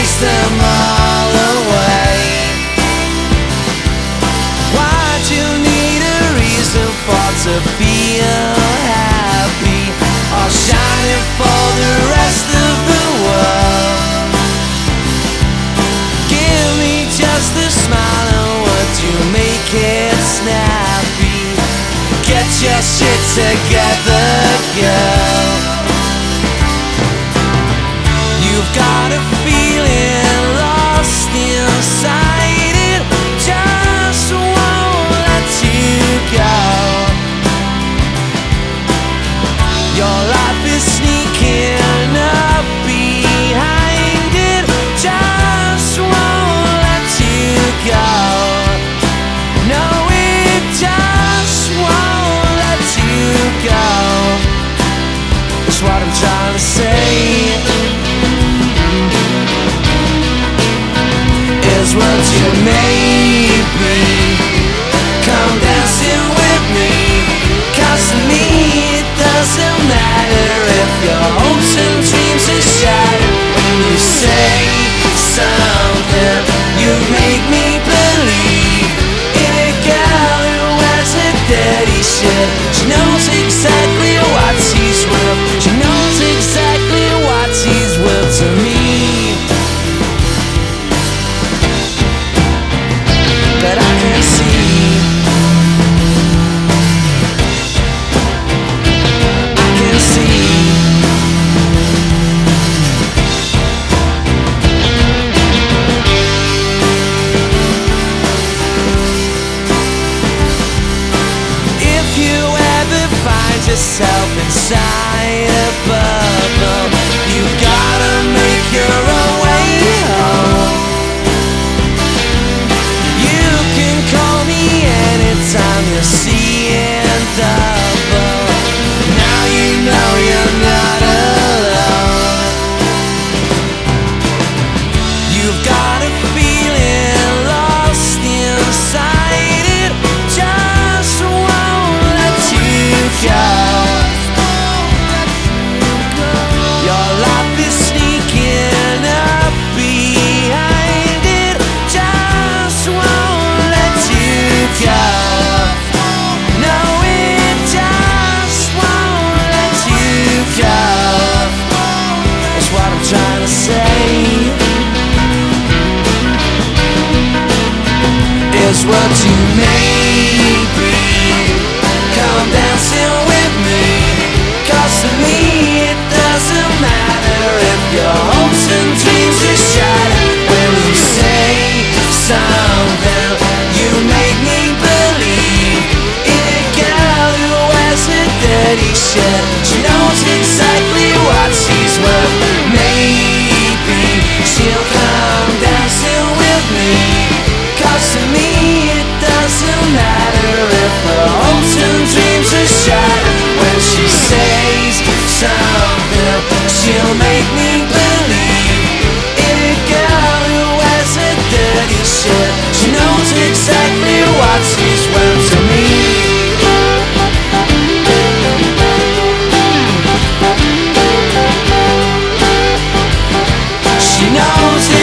chase them all away. Why'd you need a reason for to feel happy, or shining for the rest of the world? Give me just a smile and would you make it snappy? Get your shit together, girl. You've got a feeling lost inside, it just won't let you go. Your life is sneaking up behind, it just won't let you go. No, it just won't let you go. That's what I'm trying to say. Is what you maybe come dancing with me, 'cause to me it doesn't matter if your hopes and dreams are shattered. When you say something, you make me believe in a girl who wears a dirty shirt. She knows exactly what she's worth. She knows exactly what she's worth to me. But I can see, I can see. If you ever find yourself inside a bubble, you gotta make your own way home. You can call me anytime you're seeing double. Now you know you're not alone. You've got a feeling lost inside, it just won't let you go. Your life is sneaking up behind, it just won't let you go. No, it just won't let you go. That's what I'm trying to say. Is what you maybe come dancing with me, 'cause to me it doesn't matter if your hopes and dreams are shattered. When you say something, you make me believe in a girl who wears a dirty shirt. She knows exactly what she's worth. Maybe she'll come dancing with me, 'cause to me it doesn't matter if her hopes and dreams are shattered. When she says something, she'll make me believe in a girl who wears a dirty shirt. She knows exactly what she's worth to me. She knows